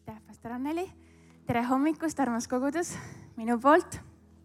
Aitäh, pastor Anneli. Tere hommikust, armas kogudus minu poolt.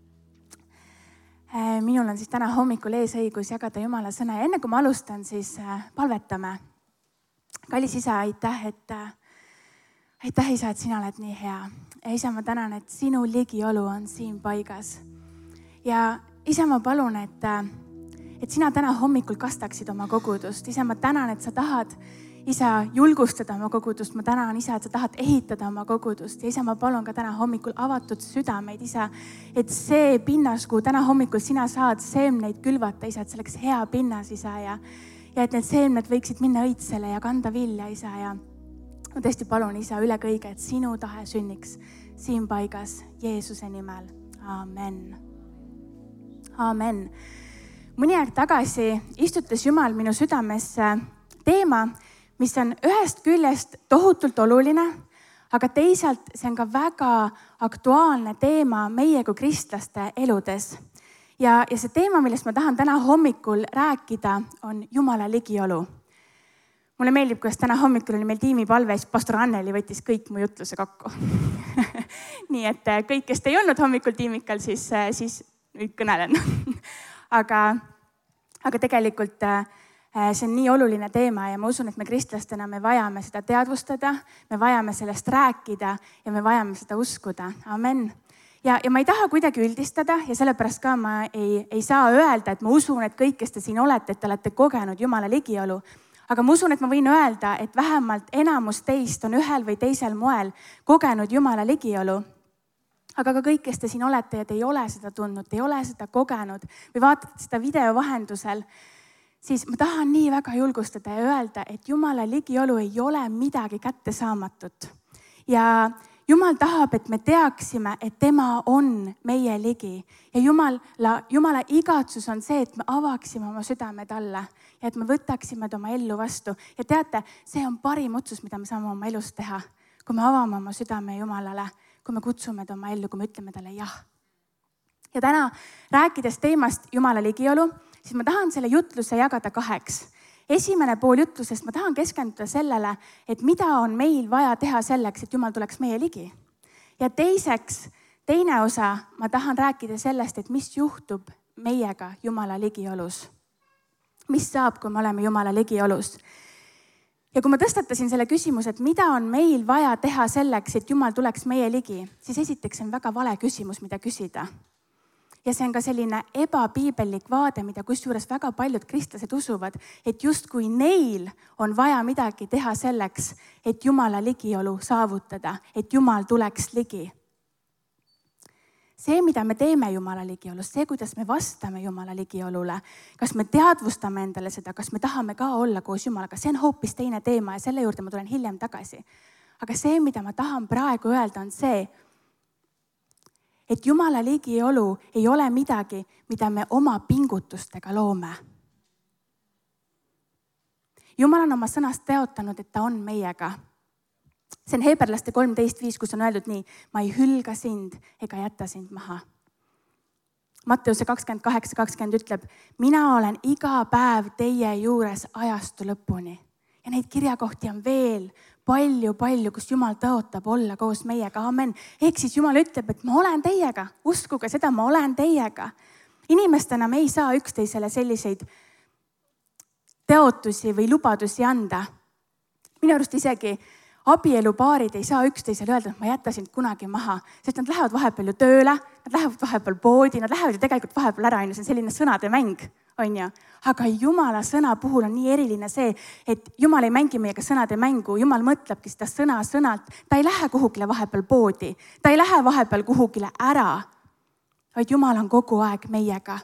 Minul on siis täna hommikul eesõigus jagada Jumala sõna ja enne kui ma alustan, siis palvetame. Kallis isa, aitäh, isa, et sina oled nii hea. Ja isa, ma tänan, et sinu ligiolu on siin paigas. Ja isa, ma palun, et sina täna hommikul kastaksid oma kogudust. Isa, ma tänan, et sa tahad isa julgustada oma kogudust. Ma tänan, isa, et sa tahad ehitada oma kogudust. Ja isa, ma palun ka täna hommikul avatud südameid, isa, et see pinnas, kuhu täna hommikul sina saad seemneid külvata, isa, et see oleks hea pinnas, isa, ja et need seemned võiksid minna õitsele ja kanda vilja, isa, ja ma tõesti palun, isa, üle kõige, et sinu tahe sünniks siin paigas Jeesuse nimel. Amen. Amen. Mõni aeg tagasi istutas Jumal minu südamesse teema, mis on ühest küljest tohutult oluline, aga teisalt see on ka väga aktuaalne teema meie kui kristlaste eludes. Ja see teema, millest ma tahan täna hommikul rääkida, on Jumala ligiolu. Mulle meeldib, kuidas täna hommikul oli meil tiimipalve, siis pastor Anneli võttis kõik mu jutluse kokku. Nii et kõik, kes te ei olnud hommikul tiimikal, siis nüüd kõnelen. Aga tegelikult see on nii oluline teema ja ma usun, et me kristlastena me vajame seda teadvustada, me vajame sellest rääkida ja me vajame seda uskuda. Amen. Ja ma ei taha kuidagi üldistada ja sellepärast ka ma ei saa öelda, et ma usun, et kõik, kes te siin olete, et te olete kogenud Jumala ligiolu. Aga ma usun, et ma võin öelda, et vähemalt enamus teist on ühel või teisel moel kogenud Jumala ligiolu. Aga ka kõik, kes te siin olete ja te ei ole seda tundnud, te ei ole seda kogenud või vaatate seda video vahendusel, siis ma tahan nii väga julgustada ja öelda, et Jumala ligiolu ei ole midagi kättesaamatut. Ja Jumal tahab, et me teaksime, et tema on meie ligi. Ja Jumala igatsus on see, et me avaksime oma südame talle ja et me võtaksime oma ellu vastu. Ja teate, see on parim otsus, mida me saame oma elus teha, kui me avame oma südame Jumalale, kui me kutsume ta oma ellu, kui me ütleme talle jah. Ja täna rääkides teemast Jumala ligiolu, siis ma tahan selle jutluse jagada kaheks. Esimene pool jutlusest ma tahan keskenduda sellele, et mida on meil vaja teha selleks, et Jumal tuleks meie ligi. Ja teine osa ma tahan rääkida sellest, et mis juhtub meiega Jumala ligiolus. Mis saab, kui me oleme Jumala ligiolus. Ja kui ma tõstatasin selle küsimuse, et mida on meil vaja teha selleks, et Jumal tuleks meie ligi, siis esiteks on väga vale küsimus, mida küsida. Ja see on ka selline ebapiibellik vaade, mida kusjuures väga paljud kristlased usuvad, et justkui neil on vaja midagi teha selleks, et Jumala ligiolu saavutada, et Jumal tuleks ligi. See, mida me teeme Jumala ligiolus, see, kuidas me vastame Jumala ligiolule, kas me teadvustame endale seda, kas me tahame ka olla koos Jumalaga, see on hoopis teine teema ja selle juurde ma tulen hiljem tagasi. Aga see, mida ma tahan praegu öelda, on see, et Jumala ligiolu ei ole midagi, mida me oma pingutustega loome. Jumal on oma sõnast teotanud, et ta on meiega. See on Heberlaste 13.5, kus on öeldud nii, ma ei hülga sind ega jäta sind maha. Matteuse 28.20 ütleb, mina olen iga päev teie juures ajastu lõpuni. Ja neid kirjakohti on veel palju, kus Jumal tõotab olla koos meiega. Amen. Ehk siis Jumal ütleb, et ma olen teiega. Uskuge seda, ma olen teiega. Inimestena me ei saa üksteisele selliseid teotusi või lubadusi anda. Minu arust isegi abielupaarid ei saa üksteisele öelda, et ma jätta sind kunagi maha. Sest nad lähevad vahepeal ju tööle, nad lähevad vahepeal poodi, nad lähevad ju tegelikult vahepeal ära. See on selline sõnade mäng. On ju? Aga Jumala sõna puhul on nii eriline see, et Jumal ei mängi meiega sõnade mängu. Jumal mõtlebki seda sõnalt. Ta ei lähe kuhugile vahepeal poodi. Ta ei lähe vahepeal kuhugile ära. Vaid Jumal on kogu aeg meiega.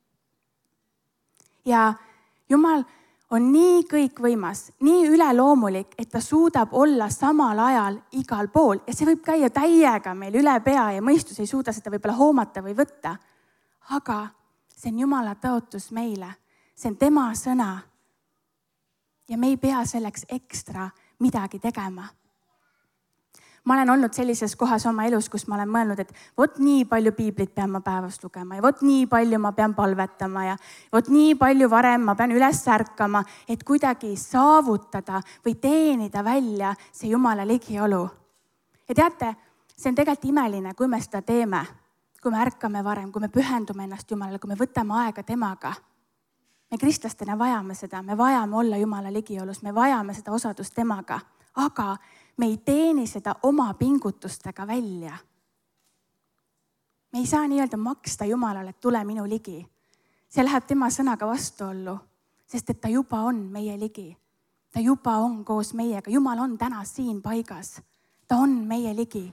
Ja Jumal on nii kõikvõimas, nii üleloomulik, et ta suudab olla samal ajal igal pool. Ja see võib käia täiega meil üle pea ja mõistus ei suuda seda võib-olla hoomata või võtta. Aga see on Jumala tõotus meile. See on tema sõna. Ja me ei pea selleks ekstra midagi tegema. Ma olen olnud sellises kohas oma elus, kus ma olen mõelnud, et vot nii palju piiblit pean ma päevas lugema ja vot nii palju ma pean palvetama ja vot nii palju varem ma pean üles ärkama, et kuidagi saavutada või teenida välja see Jumala ligiolu. Ja teate, see on tegelikult imeline, kui me seda teeme, kui me ärkame varem, kui me pühendume ennast Jumalale, kui me võtame aega temaga. Me kristlastena vajame seda, me vajame olla Jumala ligiolus, me vajame seda osadust temaga, aga me ei teeni seda oma pingutustega välja. Me ei saa nii-öelda maksta Jumalale, et tule minu ligi. See läheb tema sõnaga vastuollu, sest et ta juba on meie ligi. Ta juba on koos meiega. Jumal on täna siin paigas. Ta on meie ligi.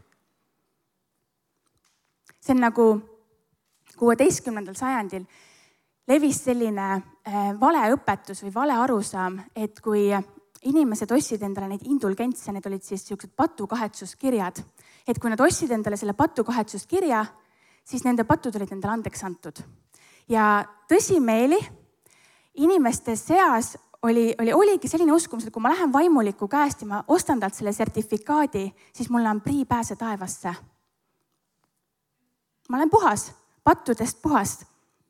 See on nagu 16. sajandil levis selline valeõpetus või vale arusaam, et kui inimesed ostsid endale neid indulgentse, need olid siis sellised patukahetsuskirjad, et kui nad ostsid endale selle patukahetsuskirja, siis nende patud olid endale andeks antud. Ja tõsimeeli inimeste seas oligi selline uskumus, et kui ma lähen vaimuliku käest ja ma ostan talt selle sertifikaadi, siis mul on priipääse taevasse. Ma olen puhas, pattudest puhas.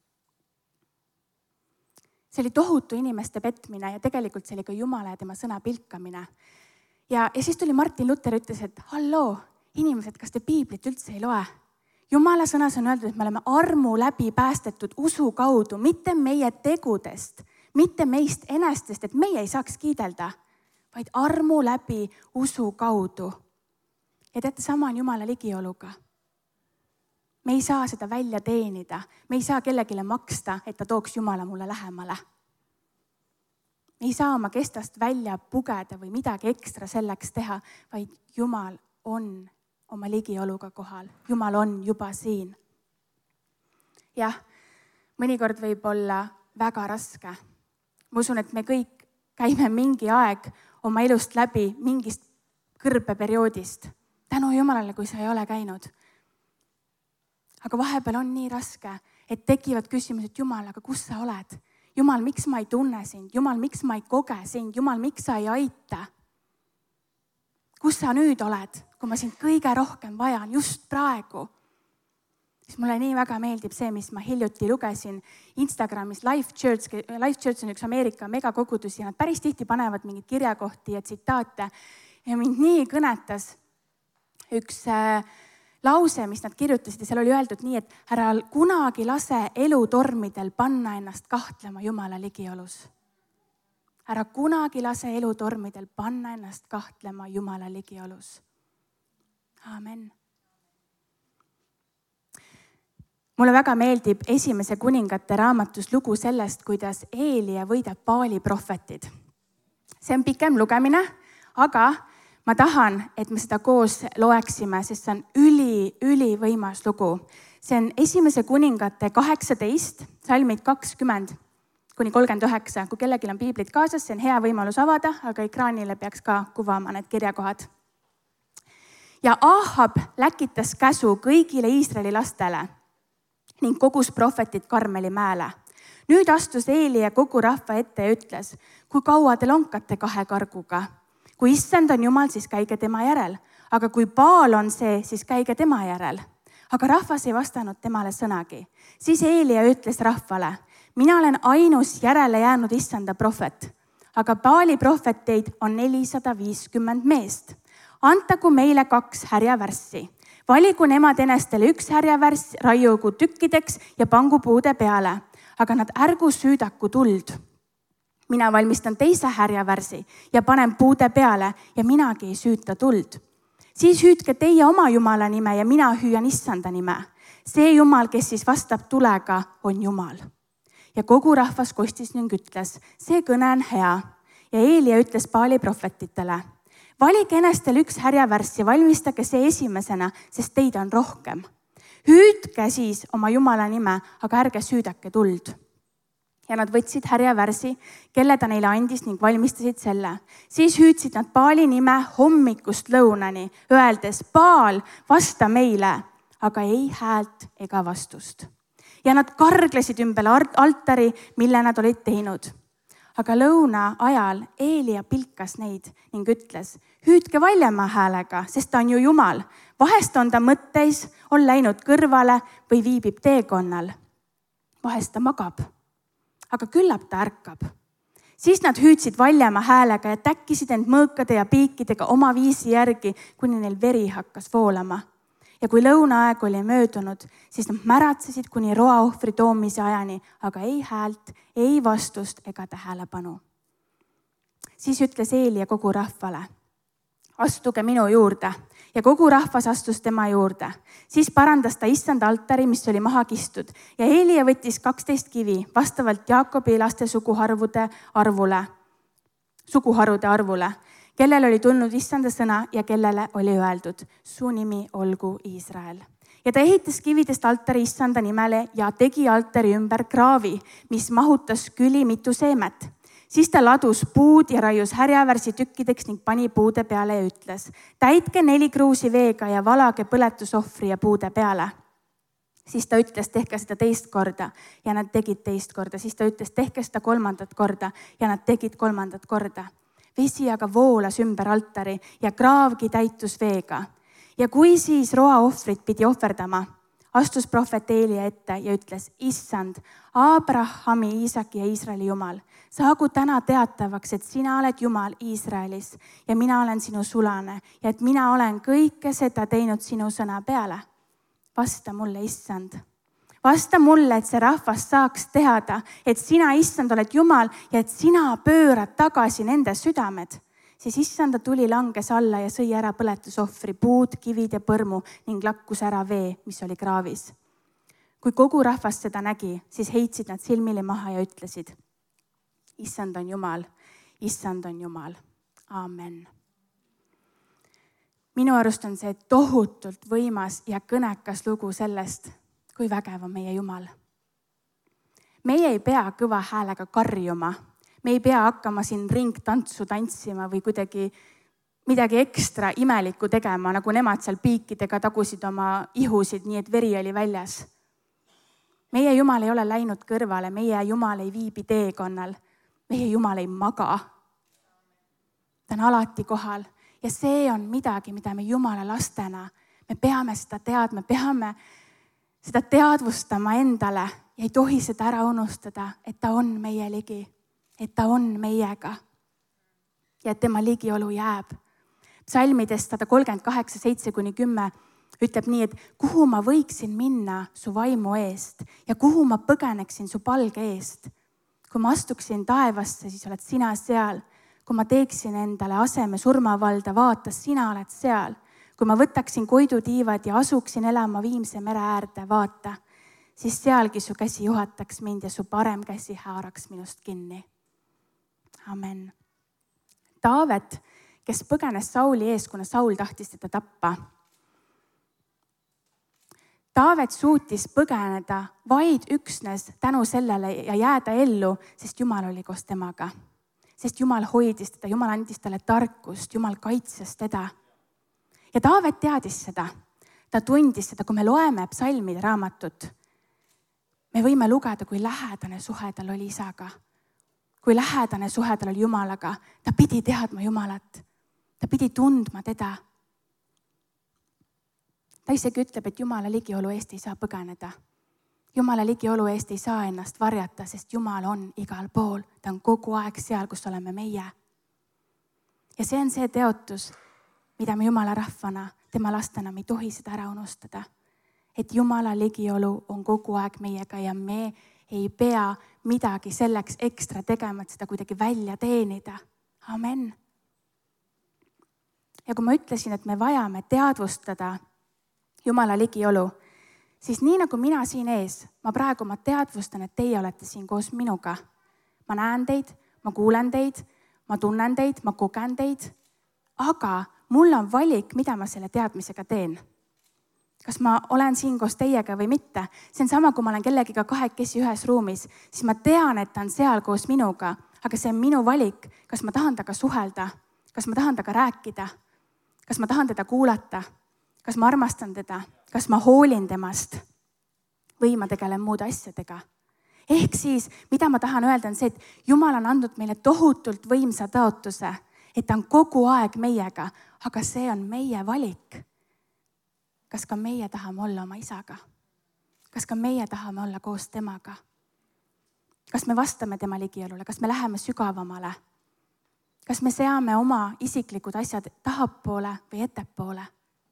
See oli tohutu inimeste petmine ja tegelikult see oli ka Jumala ja tema sõna pilkamine. Ja siis tuli Martin Luther ja ütles, et halloo, inimesed, kas te piiblit üldse ei loe? Jumala sõnas on öeldud, et me oleme armu läbi päästetud usu kaudu, mitte meie tegudest, mitte meist enestest, et meie ei saaks kiidelda, vaid armu läbi usu kaudu. Ja teate, sama on Jumala ligioluga. Me ei saa seda välja teenida, me ei saa kellegile maksta, et ta tooks Jumala mulle lähemale. Me ei saa oma kestast välja pugeda või midagi ekstra selleks teha, vaid Jumal on oma ligioluga kohal. Jumal on juba siin. Jah, mõnikord võib olla väga raske. Ma usun, et me kõik käime mingi aeg oma elust läbi mingist kõrbeperioodist. Tänu Jumalale, kui sa ei ole käinud. Aga vahepeal on nii raske, et tekivad küsimused, Jumal, aga kus sa oled? Jumal, miks ma ei tunne sind? Jumal, miks ma ei koge sind? Jumal, miks sa ei aita? Kus sa nüüd oled, kui ma sind kõige rohkem vajan, just praegu? Siis mulle nii väga meeldib see, mis ma hiljuti lugesin Instagramis. Life Church on üks Ameerika megakogudus ja nad päris tihti panevad mingeid kirjakohti ja tsitaate. Ja mind nii kõnetas üks lause, mis nad kirjutasid ja seal oli öeldud nii, et ära kunagi lase elutormidel panna ennast kahtlema Jumala ligiolus. Ära kunagi lase elutormidel panna ennast kahtlema Jumala ligiolus. Amen. Mulle väga meeldib Esimese kuningate raamatus lugu sellest, kuidas Eelia võidab Baali prohvetid. See on pikem lugemine, aga ma tahan, et me seda koos loeksime, sest see on üli võimas lugu. See on Esimese kuningate 18, salmid 20 kuni 39. Kui kellelgi on piiblit kaasas, see on hea võimalus avada, aga ekraanile peaks ka kuvama need kirjakohad. Ja Ahab läkitas käsu kõigile Iisraeli lastele ning kogus prohvetid Karmeli mäele. Nüüd astus Eelia kogu rahva ette ja ütles, kui kaua te lonkate kahe karguga? Kui issand on Jumal, siis käige tema järel, aga kui Baal on see, siis käige tema järel. Aga rahvas ei vastanud temale sõnagi. Siis Eelia ütles rahvale, mina olen ainus järele jäänud issanda prohvet, aga Baali prohveteid on 450 meest. Antagu meile 2 härjavärssi. Valigu nemad enestele 1 härjavärss, raiugu tükkideks ja pangu puude peale, aga nad ärgu süüdaku tuld. Mina valmistan teise härjavärsi ja panen puude peale ja minagi ei süüta tuld. Siis hüüdke teie oma Jumala nime ja mina hüüan issanda nime. See Jumal, kes siis vastab tulega, on Jumal. Ja kogu rahvas kostis ning ütles, see kõne on hea. Ja Eelia ütles Baali prohvetitele, valige enestel 1 härjavärss ja valmistage see esimesena, sest teid on rohkem. Hüüdke siis oma Jumala nime, aga ärge süüdake tuld. Ja nad võtsid härjavärsi, kelle ta neile andis ning valmistasid selle. Siis hüüdsid nad Baali nime hommikust lõunani, öeldes, Baal, vasta meile, aga ei häält ega vastust. Ja nad karglesid ümber altari, mille nad olid teinud. Aga lõuna ajal Eelia pilkas neid ning ütles, hüüdke valjema häälega, sest ta on ju Jumal. Vahest on ta mõtteis, on läinud kõrvale või viibib teekonnal. Vahest ta magab, aga küllap ta ärkab. Siis nad hüüdsid valjema häälega ja täkkisid end mõõkade ja piikidega oma viisi järgi, kuni neil veri hakkas voolama. Ja kui lõunaaeg oli möödunud, siis nad märatsesid kuni roaohvri toomise ajani, aga ei häält, ei vastust ega tähelepanu. Siis ütles Eeli kogu rahvale, astuge minu juurde, ja kogu rahvas astus tema juurde. Siis parandas ta issanda altari, mis oli maha kistud, ja Eeli võttis 12 kivi vastavalt Jaakobi laste suguharude arvule, kellele oli tulnud issanda sõna ja kellele oli öeldud, su nimi olgu Iisrael. Ja ta ehitas kividest altari issanda nimele ja tegi altari ümber kraavi, mis mahutas küli mitu seemet. Siis ta ladus puud ja raius härjavärsi tükkideks ning pani puude peale ja ütles, täitke 4 kruusi veega ja valage põletusohvri ja puude peale. Siis ta ütles, tehke seda 2 korda ja nad tegid 2 korda. Siis ta ütles, tehke seda 3. korda ja nad tegid 3. korda. Vesi aga voolas ümber altari ja kraavgi täitus veega. Ja kui siis roaohvrit pidi ohverdama, astus prohvet Eeli ette ja ütles, issand, Abrahami, Iisaki ja Iisraeli Jumal, saagu täna teatavaks, et sina oled Jumal Iisraelis ja mina olen sinu sulane ja et mina olen kõike seda teinud sinu sõna peale. Vasta mulle, issand. Vasta mulle, et see rahvas saaks teada, et sina, issand, oled Jumal ja et sina pöörad tagasi nende südamed. Siis issanda tuli langes alla ja sõi ära põletusohvri, puud, kivid ja põrmu ning lakkus ära vee, mis oli kraavis. Kui kogu rahvas seda nägi, siis heitsid nad silmili maha ja ütlesid, issand on Jumal, issand on Jumal. Amen. Minu arust on see tohutult võimas ja kõnekas lugu sellest, kui vägev on meie Jumal. Meie ei pea kõva häälega karjuma. Me ei pea hakkama siin ringtantsu tantsima või kuidagi midagi ekstra imelikku tegema, nagu nemad seal piikidega tagusid oma ihusid, nii et veri oli väljas. Meie Jumal ei ole läinud kõrvale, meie Jumal ei viibi teekonnal, meie Jumal ei maga. Ta on alati kohal ja see on midagi, mida me Jumala lastena, me peame seda teadma, peame seda teadvustama endale ja ei tohi seda ära unustada, et ta on meie ligi. Et ta on meiega ja et tema ligiolu jääb. Psalmidest 138, 7-10 ütleb nii, et kuhu ma võiksin minna su vaimu eest ja kuhu ma põgeneksin su palge eest. Kui ma astuksin taevasse, siis oled sina seal. Kui ma teeksin endale aseme surmavalda, vaata, sina oled seal. Kui ma võtaksin koidutiivad ja asuksin elama Viimse mere äärde, vaata, siis sealgi su käsi juhataks mind ja su parem käsi haaraks minust kinni. Amen. Taavet, kes põgenes Sauli ees, kuna Saul tahtis teda tappa. Taavet suutis põgeneda vaid üksnes tänu sellele ja jääda ellu, sest Jumal oli koos temaga. Sest Jumal hoidis teda, Jumal andis talle tarkust, Jumal kaitses teda. Ja Taavet teadis seda. Ta tundis seda, kui me loeme psalmide raamatut. Me võime lugeda, kui lähedane suhe tal oli isaga. Kui lähedane suhe tal oli Jumalaga, ta pidi teadma Jumalat. Ta pidi tundma teda. Ta isegi ütleb, et Jumala ligiolu eest ei saa põgeneda. Jumala ligiolu eest ei saa ennast varjata, sest Jumal on igal pool. Ta on kogu aeg seal, kus oleme meie. Ja see on see teotus, mida me Jumala rahvana, tema lastena, me ei tohi seda ära unustada. Et Jumala ligiolu on kogu aeg meiega ja me ei pea midagi selleks ekstra tegema, et seda kuidagi välja teenida. Amen. Ja kui ma ütlesin, et me vajame teadvustada Jumala ligiolu, siis nii nagu mina siin ees, ma praegu teadvustan, et teie olete siin koos minuga. Ma näen teid, ma kuulen teid, ma tunnen teid, ma kogen teid, aga mul on valik, mida ma selle teadmisega teen. Kas ma olen siin koos teiega või mitte. See on sama, kui ma olen kellegiga kahekesi ühes ruumis, siis ma tean, et ta on seal koos minuga, aga see on minu valik, kas ma tahan taga suhelda, kas ma tahan taga rääkida, kas ma tahan teda kuulata, kas ma armastan teda, kas ma hoolin temast või ma tegelen muude asjadega. Ehk siis, mida ma tahan öelda, on see, et Jumal on andnud meile tohutult võimsa taotuse, et ta on kogu aeg meiega, aga see on meie valik. Kas ka meie tahame olla oma isaga? Kas ka meie tahame olla koos temaga? kas me vastame tema ligiolule, kas me läheme sügavamale? Kas me seame oma isiklikud asjad tahapoole või ettepoole?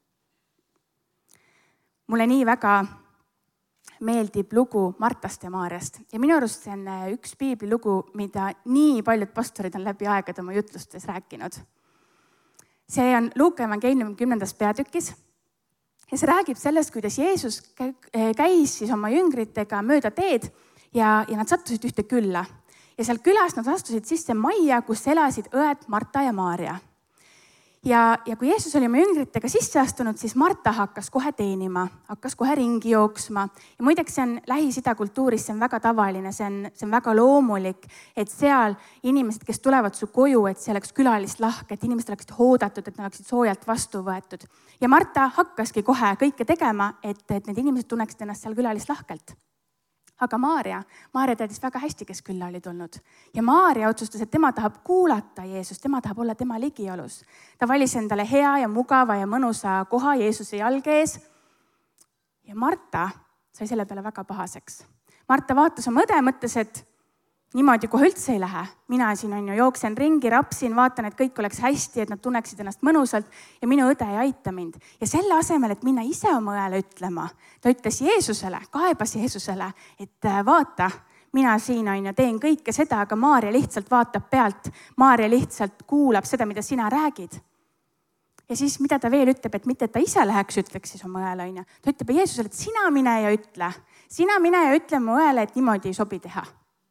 Mulle nii väga meeldib lugu Martast ja Maarjast ja minu arust see on üks piiblilugu, mida nii paljud pastorid on läbi aegade oma jutlustes rääkinud. See on Luuka evangeeliumi 10. peatükis ja see räägib sellest, kuidas Jeesus käis siis oma jüngritega mööda teed ja nad sattusid ühte külla. Ja seal külas nad astusid sisse majja, kus elasid õed Marta ja Maarja. Ja kui Jeesus oli oma jüngritega sisse astunud, siis Marta hakkas kohe teenima, hakkas kohe ringi jooksma. Ja muideks see on Lähis-Ida kultuuris, see on väga tavaline, see on väga loomulik, et seal inimesed, kes tulevad su koju, et see oleks külalislahk, et inimesed oleksid hoodatud, et nad oleksid soojalt vastu võetud. Ja Marta hakkaski kohe kõike tegema, et need inimesed tunneksid ennast seal külalislahkelt. Aga Maarja teadis väga hästi, kes külla oli tulnud. Ja Maarja otsustas, et tema tahab kuulata Jeesust, tema tahab olla tema ligiolus. Ta valis endale hea ja mugava ja mõnusa koha Jeesuse jalge ees. Ja Marta sai selle peale väga pahaseks. Marta vaatas oma õde, mõtles, et niimoodi kohe üldse ei lähe. Mina siin jooksen ringi, rapsin, vaatan, et kõik oleks hästi, et nad tunneksid ennast mõnusalt ja minu õde ei aita mind. Ja selle asemel, et minna ise oma õele ütlema, ta ütles Jeesusele, kaebas Jeesusele, et vaata, mina siin teen kõike seda, aga Maarja lihtsalt vaatab pealt. Maarja lihtsalt kuulab seda, mida sina räägid. Ja siis mida ta veel ütleb, et mitte et ta ise läheks, ütleks siis oma õele. Ta ütleb Jeesusele, et sina mine ja ütle. Sina mine ja ütle mu õele, et niimoodi ei sobi teha.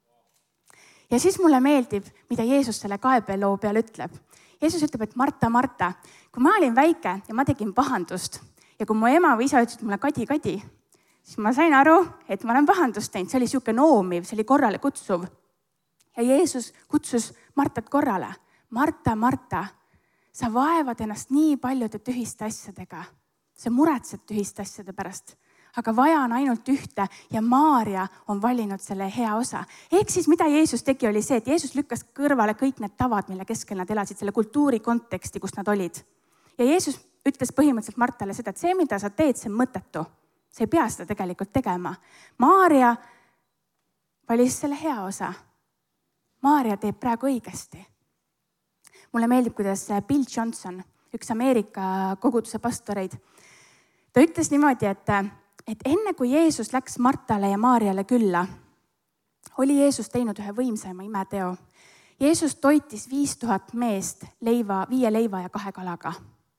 Ja siis mulle meeldib, mida Jeesus selle kaebeloo peal ütleb. Jeesus ütleb, et Marta, Marta, kui ma olin väike ja ma tegin pahandust ja kui mu ema või isa ütlesid mulle kadi, siis ma sain aru, et ma olen pahandust teinud. See oli siuke noomiv, see oli korrale kutsuv. Ja Jeesus kutsus Martat korrale. Marta, Marta, sa vaevad ennast nii paljude tühiste asjadega. Sa muretsed tühiste asjade pärast. Aga vaja on ainult ühte ja Maarja on valinud selle hea osa. Ehk siis mida Jeesus tegi, oli see, et Jeesus lükkas kõrvale kõik need tavad, mille keskel nad elasid, selle kultuuri konteksti, kus nad olid. Ja Jeesus ütles põhimõtteliselt Martale seda, et see, mida sa teed, see on mõttetu. Sa ei pea seda tegelikult tegema. Maarja valis selle hea osa. Maarja teeb praegu õigesti. Mulle meeldib, kuidas Bill Johnson, üks Ameerika koguduse pastoreid, ta ütles niimoodi, et enne kui Jeesus läks Martale ja Maarjale külla, oli Jeesus teinud ühe võimsaima imeteo. Jeesus toitis 5000 meest 5 leiva ja 2 kalaga.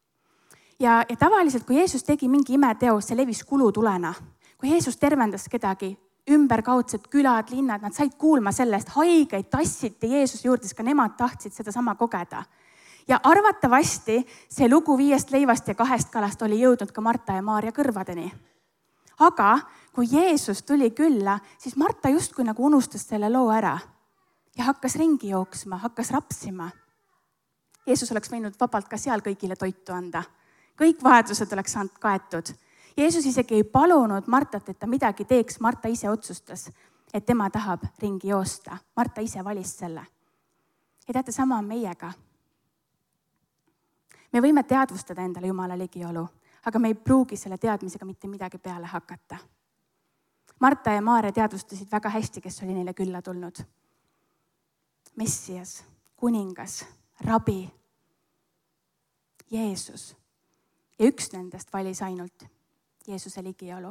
Ja tavaliselt, kui Jeesus tegi mingi imeteo, see levis kulutulena. Kui Jeesus tervendas kedagi, ümberkaudsed külad, linnad, nad said kuulma sellest, haigeid tassiti Jeesuse juurde, ka nemad tahtsid seda sama kogeda. Ja arvatavasti see lugu 5 leivast ja 2 kalast oli jõudnud ka Marta ja Maarja kõrvadeni. Aga kui Jeesus tuli külla, siis Marta justkui nagu unustas selle loo ära ja hakkas ringi jooksma, hakkas rapsima. Jeesus oleks võinud vabalt ka seal kõigile toitu anda. Kõik vajadused oleks saanud kaetud. Jeesus isegi ei palunud Martat, et ta midagi teeks. Marta ise otsustas, et tema tahab ringi joosta. Marta ise valis selle. Ja teate, sama on meiega. Me võime teadvustada endale Jumala ligiolu, aga me ei pruugi selle teadmisega mitte midagi peale hakata. Marta ja Maarja teadvustasid väga hästi, kes oli neile külla tulnud. Messias, kuningas, rabi, Jeesus. Ja üks nendest valis ainult Jeesuse ligiolu.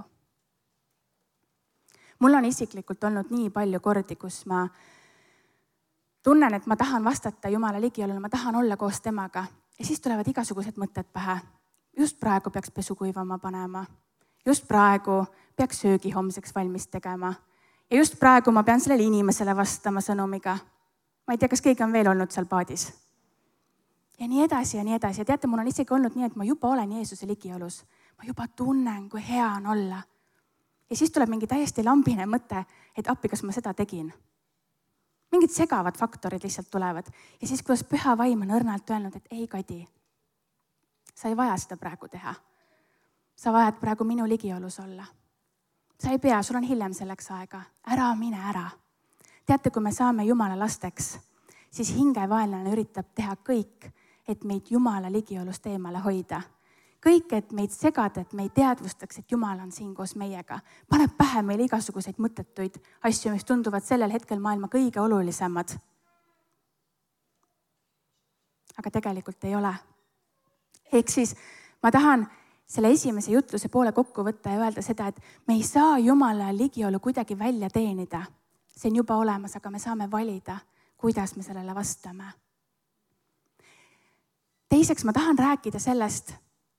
Mul on isiklikult olnud nii palju kordi, kus ma tunnen, et ma tahan vastata Jumala ligiolule, ma tahan olla koos temaga. Ja siis tulevad igasugused mõtted pähe. Just praegu peaks pesu kuivama panema. Just praegu peaks söögi homseks valmis tegema. Ja just praegu ma pean sellele inimesele vastama sõnumiga. Ma ei tea, kas keegi on veel olnud seal paadis. Ja nii edasi ja nii edasi. Ja teate, mul on isegi olnud nii, et ma juba olen Jeesuse ligiolus. Ma juba tunnen, kui hea on olla. Ja siis tuleb mingi täiesti lambine mõte, et appi, kas ma seda tegin. Mingid segavad faktorid lihtsalt tulevad. Ja siis, kuidas püha vaim on õrnalt öelnud, et ei, Kadi, sa ei vaja seda praegu teha. Sa vajad praegu minu ligiolus olla. Sa ei pea, sul on hiljem selleks aega. Ära mine ära. Teate, kui me saame Jumala lasteks, siis hingevaenlane üritab teha kõik, et meid Jumala ligiolust eemale hoida. kõik, et meid segada, et me ei teadvustaks, et Jumal on siin koos meiega. Paneb pähe meile igasuguseid mõttetuid asju, mis tunduvad sellel hetkel maailma kõige olulisemad. Aga tegelikult ei ole. Ehk siis ma tahan selle esimese jutluse poole kokku võtta ja öelda seda, et me ei saa Jumala ligiolu kuidagi välja teenida. See on juba olemas, aga me saame valida, kuidas me sellele vastame. Teiseks ma tahan rääkida sellest,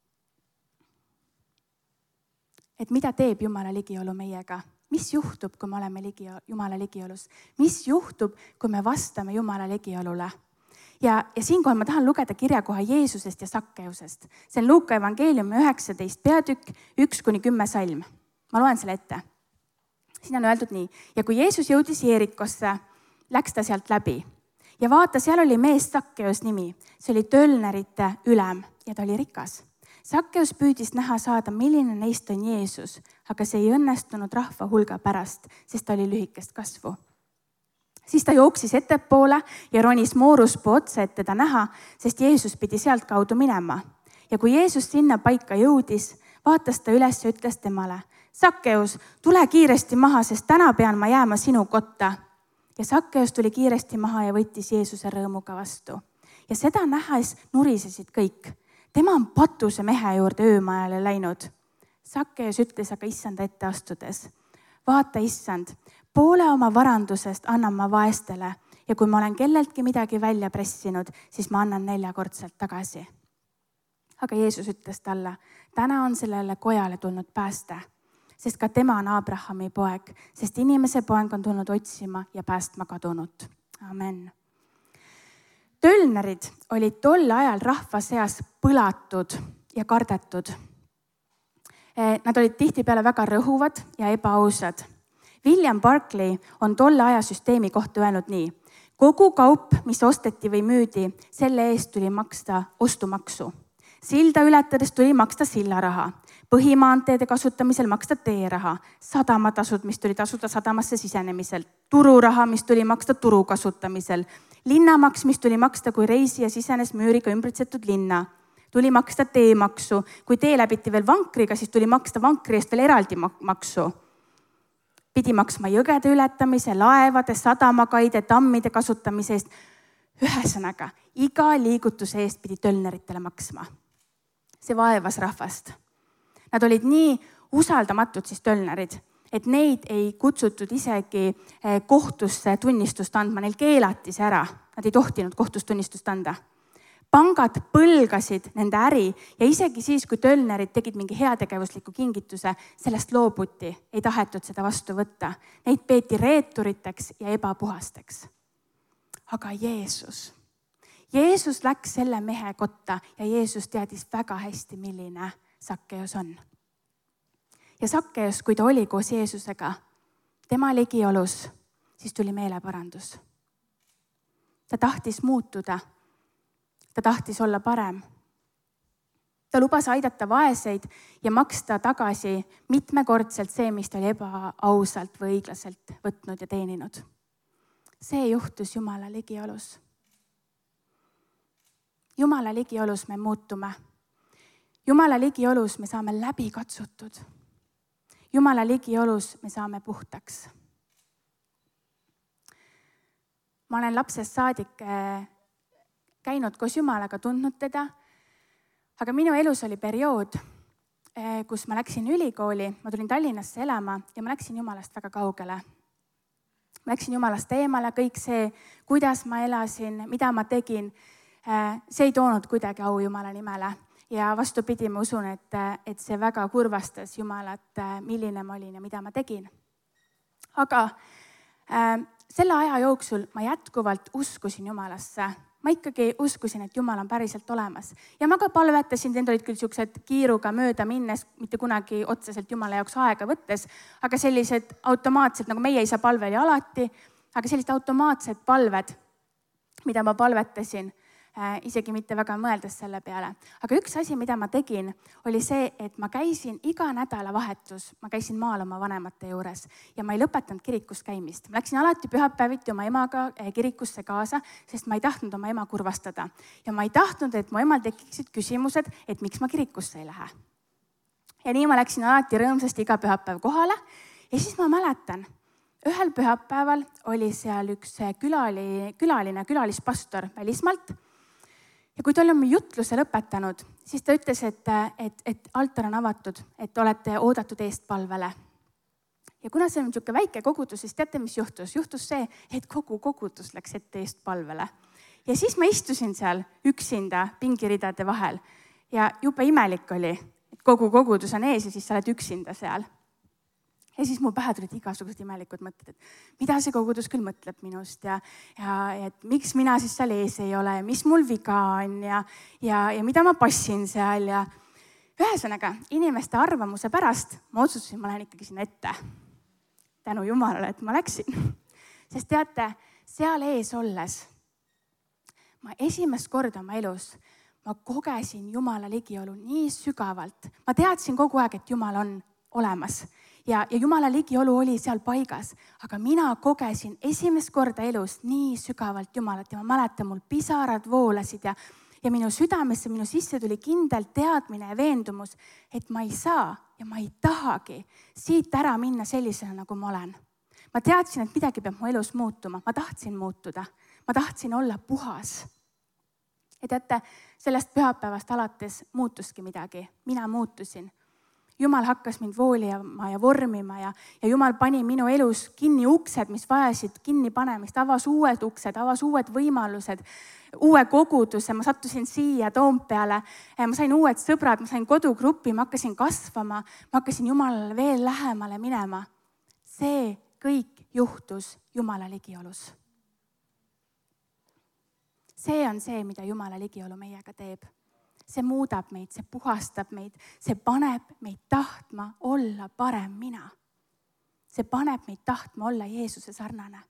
et mida teeb Jumala ligiolu meiega. Mis juhtub, kui me oleme Jumala ligiolus? Mis juhtub, kui me vastame Jumala ligiolule? Ja siinkohal ma tahan lugeda kirjakoha Jeesusest ja Sakkeusest. See on Luuka evangeeliumi 19 peatükk 1-10 salm. Ma loen selle ette. Siin on öeldud nii. Ja kui Jeesus jõudis Jeerikosse, läks ta sealt läbi. Ja vaata, seal oli mees Sakkeus nimi. See oli tölnerite ülem ja ta oli rikas. Sakkeus püüdis näha saada, milline neist on Jeesus, aga see ei õnnestunud rahva hulga pärast, sest ta oli lühikest kasvu. Siis ta jooksis ettepoole ja ronis mooruspuu otsa, et teda näha, sest Jeesus pidi sealt kaudu minema. Ja kui Jeesus sinna paika jõudis, vaatas ta üles ja ütles temale, Sakkeus, tule kiiresti maha, sest täna pean ma jääma sinu kotta. Ja Sakkeus tuli kiiresti maha ja võttis Jeesuse rõõmuga vastu. Ja seda nähes nurisesid kõik. Tema on patuse mehe juurde öömajale läinud. Sakkeus ütles aga issanda ette astudes, vaata issand, poole oma varandusest annan ma vaestele ja kui ma olen kelleltki midagi välja pressinud, siis ma annan 4-kordselt tagasi. Aga Jeesus ütles talle, täna on sellele kojale tulnud pääste, sest ka tema on Abrahami poeg, sest inimese poeg on tulnud otsima ja päästma kadunud. Amen. Tölnerid olid tol ajal rahva seas põlatud ja kardetud. Nad olid tihtipeale väga rõhuvad ja ebaausad. William Barclay on tolle ajasüsteemi kohta öelnud nii. Kogu kaup, mis osteti või müüdi, selle eest tuli maksta ostumaksu. Silda ületades tuli maksta sillaraha. Põhimaanteede kasutamisel maksta teeraha. Sadamatasud, mis tuli tasuda sadamasse sisenemisel. Tururaha, mis tuli maksta turu kasutamisel. Linnamaks, mis tuli maksta, kui reisija sisenes müüriga ümbritsetud linna. Tuli maksta teemaksu. Kui tee läbiti veel vankriga, siis tuli maksta vankri eest veel eraldi maksu. Pidi maksma jõgede ületamise, laevade, sadamakaide, tammide kasutamise eest. Ühesõnaga, iga liigutuse eest pidi tölneritele maksma. See vaevas rahvast. Nad olid nii usaldamatud siis tölnerid, et neid ei kutsutud isegi kohtusse tunnistust andma. Neil keelati see ära. Nad ei tohtinud kohtustunnistust anda. Pangad põlgasid nende äri ja isegi siis, kui tölnerid tegid mingi heategevusliku kingituse, sellest loobuti, ei tahetud seda vastu võtta. Neid peeti reeturiteks ja ebapuhasteks. Aga Jeesus läks selle mehe kotta ja Jeesus teadis väga hästi, milline Sakkeus on. Ja Sakkeus, kui ta oli koos Jeesusega, tema ligiolus, siis tuli meeleparandus. Ta tahtis muutuda. Ta tahtis olla parem. Ta lubas aidata vaeseid ja maksta tagasi mitmekordselt see, mis ta oli ebaausalt või õiglaselt võtnud ja teeninud. See juhtus Jumala ligiolus. Jumala ligiolus me muutume. Jumala ligiolus me saame läbi katsutud. Jumala ligiolus me saame puhtaks. Ma olen lapsest saadik käinud koos Jumalaga, tundnud teda, aga minu elus oli periood, kus ma läksin ülikooli, ma tulin Tallinnasse elama ja ma läksin Jumalast väga kaugele. Ma läksin Jumalast eemale, kõik see, kuidas ma elasin, mida ma tegin, see ei toonud kuidagi au Jumala nimele. Ja vastupidi, ma usun, et see väga kurvastas Jumalat, milline ma olin ja mida ma tegin. Aga selle aja jooksul ma jätkuvalt uskusin Jumalasse. Ma ikkagi uskusin, et Jumal on päriselt olemas. Ja ma ka palvetasin, need olid küll sellised kiiruga mööda minnes, mitte kunagi otseselt Jumala jaoks aega võttes, aga sellised automaatsed, nagu meie isa palve oli alati, aga sellised automaatsed palved, mida ma palvetasin, isegi mitte väga mõeldes selle peale. Aga üks asi, mida ma tegin, oli see, et ma käisin iga nädalavahetus, ma käisin maal oma vanemate juures ja ma ei lõpetanud kirikus käimist. Ma läksin alati pühapäeviti oma emaga kirikusse kaasa, sest ma ei tahtnud oma ema kurvastada. Ja ma ei tahtnud, et mu emal tekiksid küsimused, et miks ma kirikusse ei lähe. Ja nii ma läksin alati rõõmsasti iga pühapäev kohale ja siis ma mäletan, ühel pühapäeval oli seal üks külalispastor välismaalt ja kui ta oli oma jutluse lõpetanud, siis ta ütles, et altar on avatud, et olete oodatud eestpalvele. Ja kuna see on niisugune väike kogudus, siis teate, mis juhtus? Juhtus see, et kogu kogudus läks ette eestpalvele. Ja siis ma istusin seal üksinda pingiridade vahel ja jube imelik oli, et kogu kogudus on ees ja siis sa oled üksinda seal. Ja siis mu pähe tulid igasugused imelikud mõtted, et mida see kogudus küll mõtleb minust ja et miks mina siis seal ees ei ole ja mis mul viga on ja mida ma passin seal ja ühesõnaga inimeste arvamuse pärast ma otsustasin, ma lähen ikkagi sinna ette. Tänu Jumalale, et ma läksin. Sest teate, seal ees olles ma esimest korda oma elus ma kogesin Jumala ligiolu nii sügavalt. Ma teadsin kogu aeg, et Jumal on olemas ja Jumala ligiolu oli seal paigas, aga mina kogesin esimest korda elus nii sügavalt Jumalat ja ma mäletan, mul pisarad voolasid ja minu südamesse, minu sisse tuli kindel teadmine ja veendumus, et ma ei saa ja ma ei tahagi siit ära minna sellisena, nagu ma olen. Ma teadsin, et midagi peab mu elus muutuma, ma tahtsin muutuda, ma tahtsin olla puhas. Ja teate, sellest pühapäevast alates muutuski midagi, mina muutusin. Jumal hakkas mind voolima ja vormima ja Jumal pani minu elus kinni uksed, mis vajasid kinni panemist, avas uued uksed, avas uued võimalused, uue koguduse, ma sattusin siia Toompeale, ma sain uued sõbrad, ma sain kodugrupi, ma hakkasin kasvama, ma hakkasin Jumalale veel lähemale minema. See kõik juhtus Jumala ligiolus. See on see, mida Jumala ligiolu meiega teeb. See muudab meid, see puhastab meid, see paneb meid tahtma olla parem mina. See paneb meid tahtma olla Jeesuse sarnane.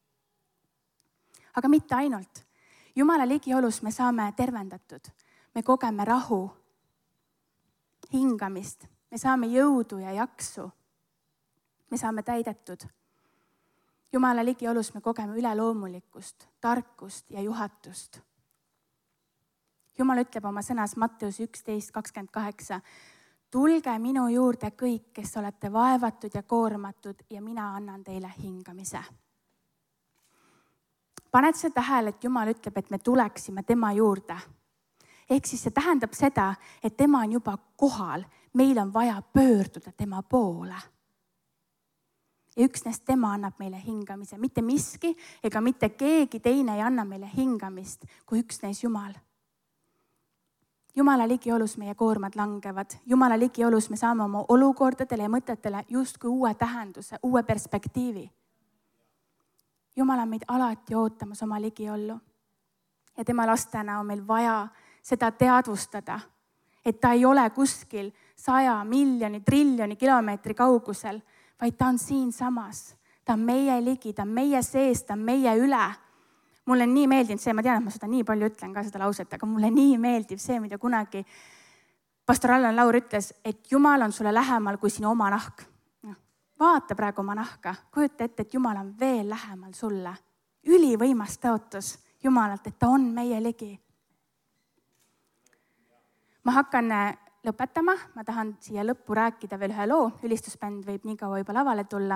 Aga mitte ainult. Jumala ligiolus me saame tervendatud. Me kogeme rahu, hingamist. Me saame jõudu ja jaksu. Me saame täidetud. Jumala ligiolus me kogeme üleloomulikkust, tarkust ja juhatust. Jumal ütleb oma sõnas Matteus 11:28. Tulge minu juurde kõik, kes olete vaevatud ja koormatud ja mina annan teile hingamise. Paned see tähele, et Jumal ütleb, et me tuleksime tema juurde. Ehk siis see tähendab seda, et tema on juba kohal. Meil on vaja pöörduda tema poole. Ja üksnes tema annab meile hingamise. Mitte miski ega mitte keegi teine ei anna meile hingamist kui üksnes Jumal. Jumala ligiolus meie koormad langevad. Jumala ligiolus me saame oma olukordadele ja mõtetele justkui uue tähenduse, uue perspektiivi. Jumal on meid alati ootamas oma ligiollu. Ja tema lastena on meil vaja seda teadvustada, et ta ei ole kuskil 100 miljoni, triljoni kilomeetri kaugusel, vaid ta on siin samas. Ta on meie ligi, ta on meie sees, ta on meie üle. Mulle nii meeldinud see, ma tean, et ma seda nii palju ütlen ka seda lauset, aga mulle nii meeldib see, mida kunagi pastor Allan Laur ütles, et Jumal on sulle lähemal kui sinu oma nahk. Vaata praegu oma nahka, kujuta ette, et Jumal on veel lähemal sulle. Ülivõimas tõotus Jumalalt, et ta on meie ligi. Ma hakkan lõpetama, ma tahan siia lõppu rääkida veel ühe loo, ülistusbänd võib nii kaua juba lavale tulla.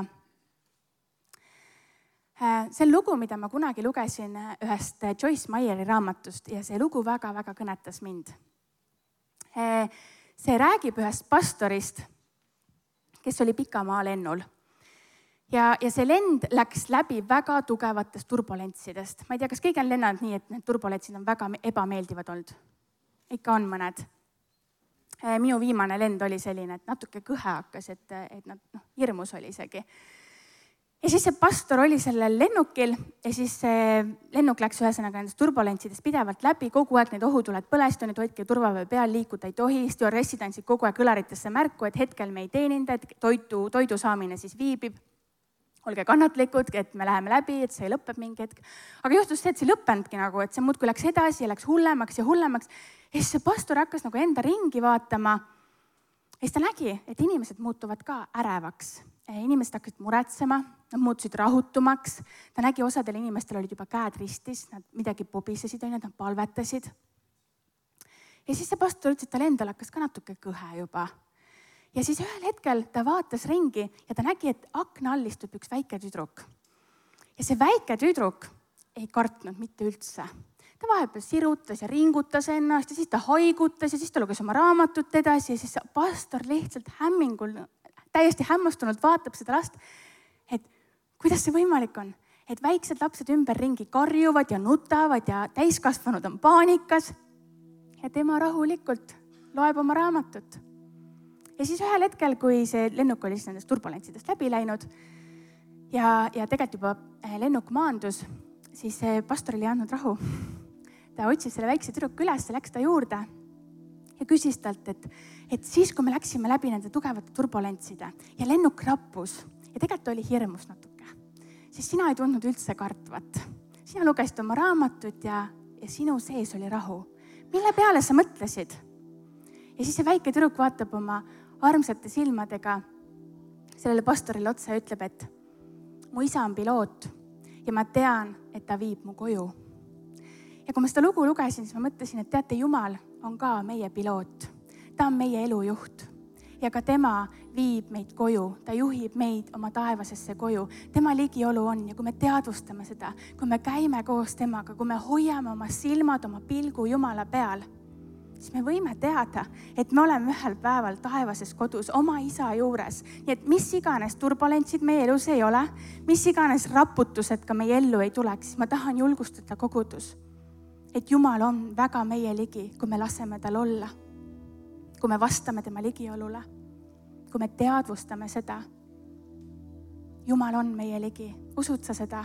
See on lugu, mida ma kunagi lugesin ühest Joyce Meyeri raamatust ja see lugu väga-väga kõnetas mind. See räägib ühest pastorist, kes oli pikamaa lennul. Ja see lend läks läbi väga tugevatest turbulentsidest. Ma ei tea, kas keegi on lennanud nii, et need turbulentsid on väga ebameeldivad olnud. Ikka on mõned. Minu viimane lend oli selline, et natuke kõhe hakkas, et hirmus oli isegi. Ja siis see pastor oli sellel lennukil ja siis see lennuk läks ühesõnaga nendest turbulentsidest pidevalt läbi, kogu aeg need ohutuled põlestunud, et hoidke turvavöö peal, liikuda ei tohi, stjuardessid andsid kogu aeg kõlaritesse märku, et hetkel me ei teeninda, et toidu saamine siis viibib. olge kannatlikud, et me läheme läbi, et see lõpeb mingi hetk. Aga juhtus see, et see ei lõppenudki nagu, et see muudkui läks edasi ja läks hullemaks ja hullemaks. Ja siis see pastor hakkas nagu enda ringi vaatama. Ja siis ta nägi, et inimesed muutuvad ka ärevaks. Inimesed hakkasid muretsema, nad muutusid rahutumaks. Ta nägi, osadel inimestel olid juba käed ristis, nad midagi pobisesid, nad palvetasid. Ja siis see pastor ütles, et tal endal hakkas ka natuke kõhe juba. Ja siis ühel hetkel ta vaatas ringi ja ta nägi, et akna all istub üks väike tüdruk. Ja see väike tüdruk ei kartnud mitte üldse. Ta vahepeal sirutas ja ringutas ennast ja siis ta haigutas ja siis ta luges oma raamatut edasi ja siis pastor lihtsalt täiesti hämmastunult vaatab seda last, et kuidas see võimalik on, et väiksed lapsed ümberringi karjuvad ja nutavad ja täiskasvanud on paanikas ja tema rahulikult loeb oma raamatut. Ja siis ühel hetkel, kui see lennuk oli nendest turbulentsidest läbi läinud ja tegelikult juba lennuk maandus, siis see pastor oli andnud rahu. Ta otsis selle väikse tüdruku üles, läks ta juurde ja küsis talt, et siis, kui me läksime läbi nende tugevate turbulentside ja lennuk rappus ja tegelikult oli hirmus natuke, siis sina ei tundnud üldse kartvat. Sina lugesid oma raamatut ja sinu sees oli rahu. Mille peale sa mõtlesid? Ja siis see väike tüdruk vaatab oma armsate silmadega sellele pastorile otsa ja ütleb, et mu isa on piloot ja ma tean, et ta viib mu koju. Ja kui ma seda lugu lugesin, siis ma mõtlesin, et teate, Jumal on ka meie piloot. Ta on meie elujuht ja ka tema viib meid koju. Ta juhib meid oma taevasesse koju. Tema ligiolu on ja kui me teadvustame seda, kui me käime koos temaga, kui me hoiame oma silmad, oma pilgu Jumala peal, siis me võime teada, et me oleme ühel päeval taevases kodus oma isa juures. Nii et mis iganes turbulentsid meie elus ei ole, mis iganes raputused ka meie ellu ei tuleks, siis ma tahan julgustada kogudus, et Jumal on väga meie ligi, kui me laseme tal olla, kui me vastame tema ligiolule, kui me teadvustame seda. Jumal on meie ligi. Usud sa seda?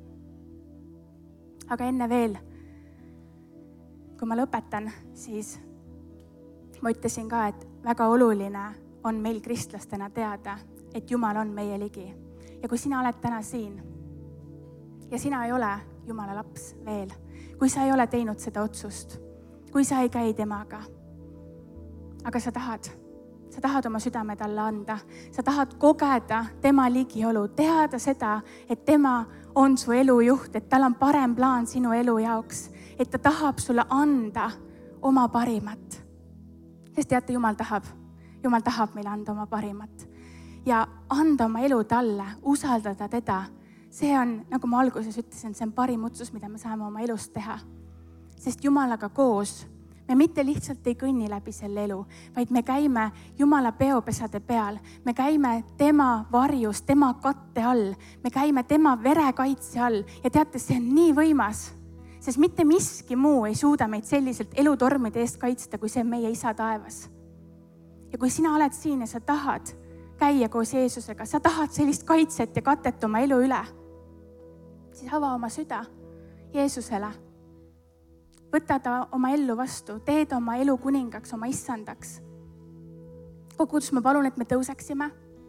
Aga enne veel, kui ma lõpetan, siis ma ütlesin ka, et väga oluline on meil kristlastena teada, et Jumal on meie ligi. Ja kui sina oled täna siin ja sina ei ole Jumala laps veel, kui sa ei ole teinud seda otsust, kui sa ei käi temaga, aga sa tahad oma südame talle anda, sa tahad kogeda tema ligiolu, teada seda, et tema on su elujuht, et tal on parem plaan sinu elu jaoks, et ta tahab sulle anda oma parimat. Sest teate, Jumal tahab meile anda oma parimat ja anda oma elu talle, usaldada teda. See on, nagu ma alguses ütlesin, see on parim otsus, mida me saame oma elust teha. Sest Jumalaga koos me mitte lihtsalt ei kõnni läbi selle elu, vaid me käime Jumala peopesade peal. Me käime tema varjus, tema katte all. Me käime tema verekaitse all. Ja teate, see on nii võimas, sest mitte miski muu ei suuda meid selliselt elutormide eest kaitsta, kui see on meie isa taevas. Ja kui sina oled siin ja sa tahad käia koos Jeesusega, sa tahad sellist kaitset ja katet oma elu üle, siis ava oma süda Jeesusele. Võta ta oma ellu vastu, tee ta oma elu kuningaks, oma issandaks. Kogudus, ma palun, et me tõuseksime.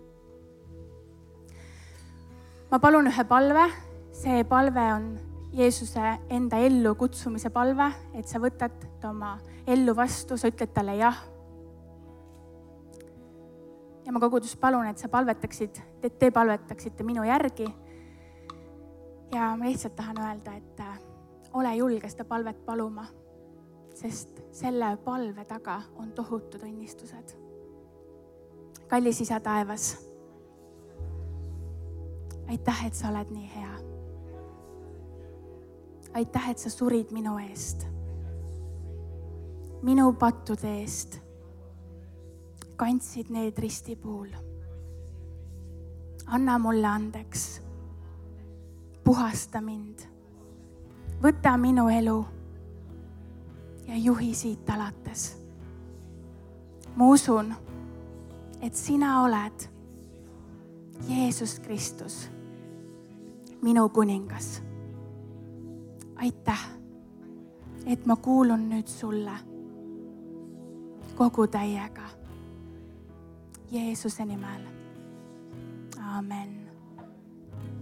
Ma palun ühe palve. See palve on Jeesuse enda ellu kutsumise palve, et sa võtad ta oma ellu vastu, sa ütled talle jah. Ja ma kogudus palun, et sa te palvetaksite minu järgi. Ja ma lihtsalt tahan öelda, et ole julge seda palvet paluma, sest selle palve taga on tohutud õnnistused. Kallis isa taevas, aitäh, et sa oled nii hea. Aitäh, et sa surid minu eest, minu pattude eest, kandsid need ristipuul. Anna mulle andeks, puhasta mind. Võta minu elu ja juhi siit alates. Ma usun, et sina oled Jeesus Kristus, minu kuningas. Aitäh, et ma kuulun nüüd sulle kogu täiega. Jeesuse nimel. Amen.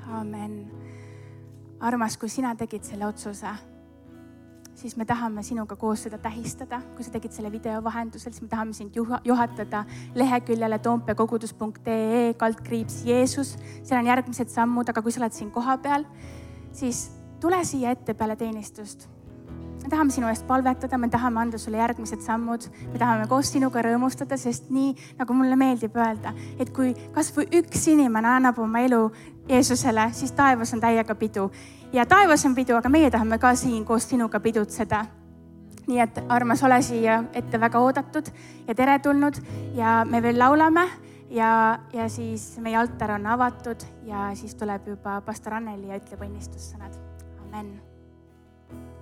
Amen. Armas, kui sina tegid selle otsuse, siis me tahame sinuga koos seda tähistada. Kui sa tegid selle video vahendusel, siis me tahame sind juhatada leheküljele toompea-kogudus.ee/Jeesus. Seal on järgmised sammud, aga kui sa oled siin koha peal, siis tule siia ette peale teenistust. Me tahame sinu eest palvetada, me tahame anda sulle järgmised sammud. Me tahame koos sinuga rõõmustada, sest nii, nagu mulle meeldib öelda, et kui kas või üks inimene annab oma elu Jeesusele, siis taevas on täiega pidu. Ja taevas on pidu, aga meie tahame ka siin koos sinuga pidutseda. Nii et armas, ole siia ette väga oodatud ja teretulnud ja me veel laulame ja siis meie altar on avatud ja siis tuleb juba pastor Anneli ja ütleb õnnistussõnad. Amen.